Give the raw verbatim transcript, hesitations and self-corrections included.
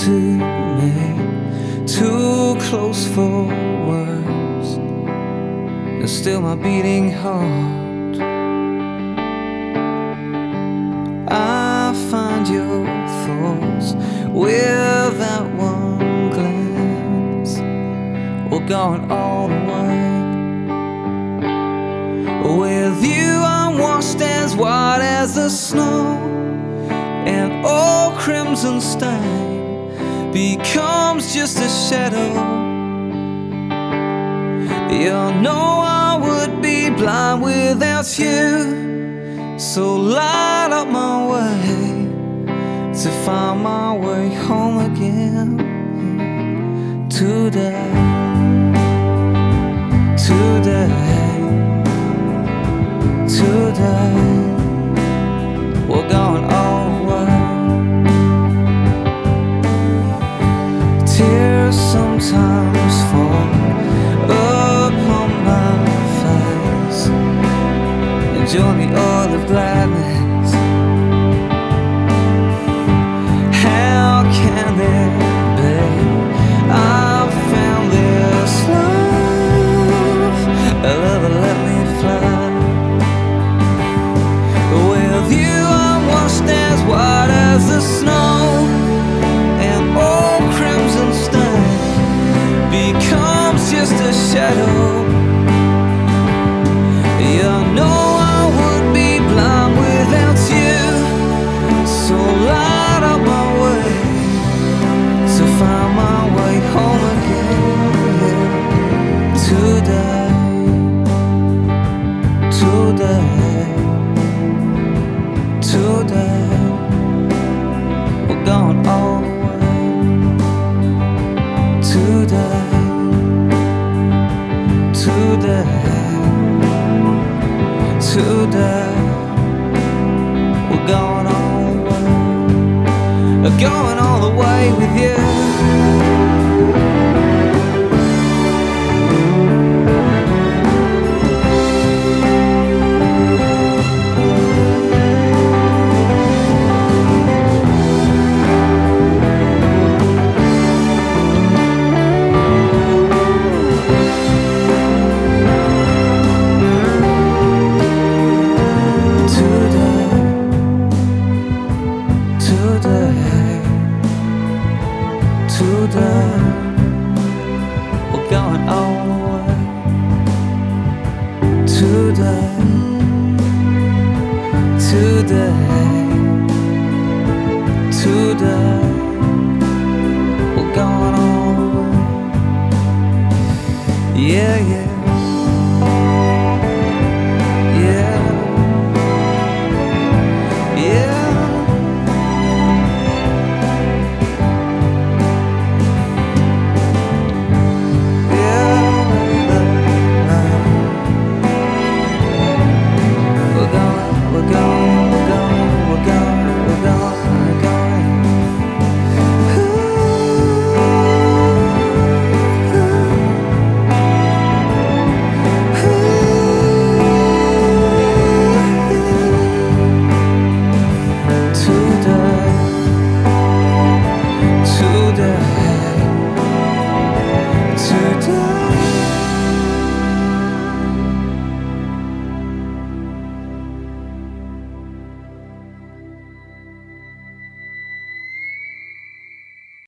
to me, too close for words, and still my beating heart. I find your thoughts with that one glance, we're going all the way. With you I'm washed as white as the snow, and all crimson stain becomes just a shadow. You know I would be blind without you, so light up my way to find my way home again. Today, today, today, we're going all the way. Tears sometimes fall upon my face and join the oil of gladness. How can it be I've found this love, a love that let me fly? With you I'm washed as white as the snow, and all crimson stain becomes just a shadow. You know I would be blind without you, so light up my way to find my way home again. Today, today, today, we're going all the way. Today, today, today, we're going all the way. We're going all the way with you. Today, we're going all the way. Today, today, today, we're going all the way. Yeah, yeah, yeah, yeah. Today,